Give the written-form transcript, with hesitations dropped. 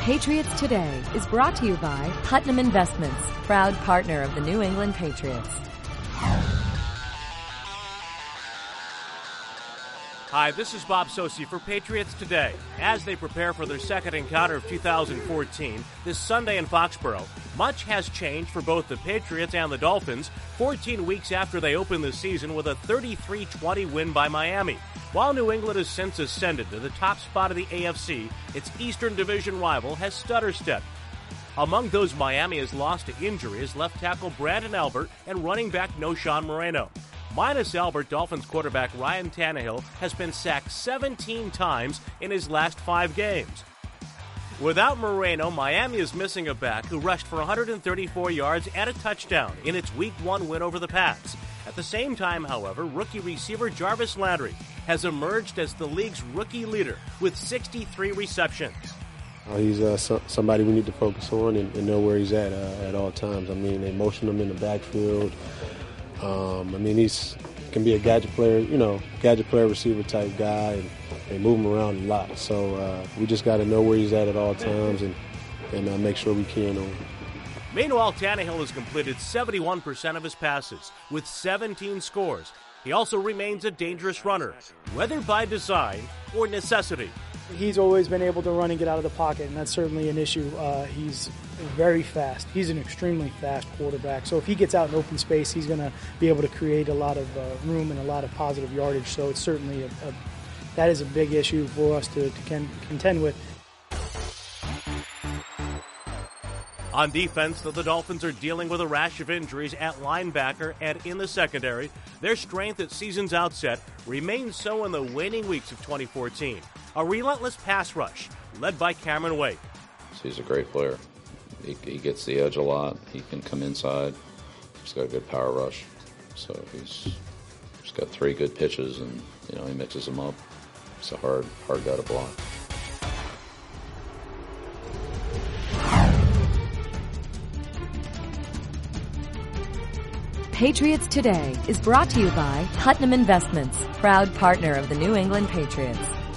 Patriots Today is brought to you by Putnam Investments, proud partner of the New England Patriots. Hi, this is Bob Sosi for Patriots Today. As they prepare for their second encounter of 2014, this Sunday in Foxborough, much has changed for both the Patriots and the Dolphins 14 weeks after they opened the season with a 33-20 win by Miami. While New England has since ascended to the top spot of the AFC, its Eastern Division rival has stutter-stepped. Among those Miami has lost to injury is left tackle Brandon Albert and running back Knowshon Moreno. Minus Albert, Dolphins quarterback Ryan Tannehill has been sacked 17 times in his last 5 games. Without Moreno, Miami is missing a back who rushed for 134 yards and a touchdown in its Week 1 win over the Pats. At the same time, however, rookie receiver Jarvis Landry has emerged as the league's rookie leader with 63 receptions. He's somebody we need to focus on and know where he's at all times. I mean, they motion him in the backfield. He can be a gadget player, receiver type guy, and they move him around a lot. So we just got to know where he's at all times and make sure we key in on him. Meanwhile, Tannehill has completed 71% of his passes with 17 scores. He also remains a dangerous runner, whether by design or necessity. He's always been able to run and get out of the pocket, and that's certainly an issue. He's very fast. He's an extremely fast quarterback. So if he gets out in open space, he's going to be able to create a lot of room and a lot of positive yardage. So it's certainly that is a big issue for us to contend with. On defense, though the Dolphins are dealing with a rash of injuries at linebacker and in the secondary, their strength at season's outset remains so in the waning weeks of 2014. A relentless pass rush led by Cameron Wake. He's a great player. He gets the edge a lot. He can come inside. He's got a good power rush. So he's got 3 good pitches, and he mixes them up. It's a hard guy to block. Patriots Today is brought to you by Putnam Investments, proud partner of the New England Patriots.